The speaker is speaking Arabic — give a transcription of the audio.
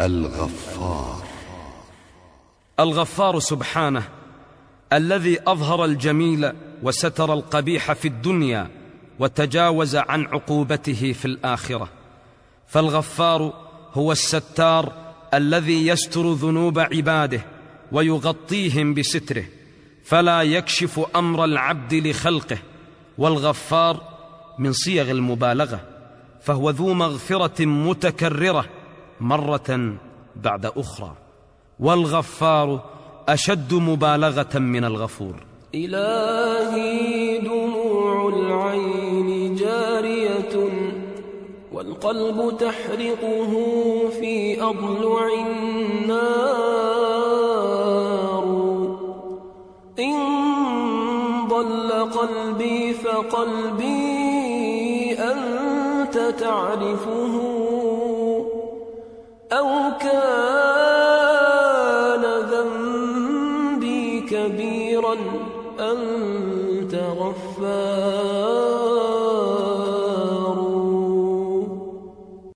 الغفار. الغفار سبحانه الذي أظهر الجميل وستر القبيح في الدنيا وتجاوز عن عقوبته في الآخرة. فالغفار هو الستار الذي يستر ذنوب عباده ويغطيهم بستره، فلا يكشف أمر العبد لخلقه. والغفار من صيغ المبالغة، فهو ذو مغفرة متكررة مرة بعد أخرى، والغفار أشد مبالغة من الغفور. إلهي دموع العين جارية والقلب تحرقه في أضلع النار. إن ضل قلبي فقلبي أنت تعرفه، أو كان ذنبي كبيرا أنت غفار.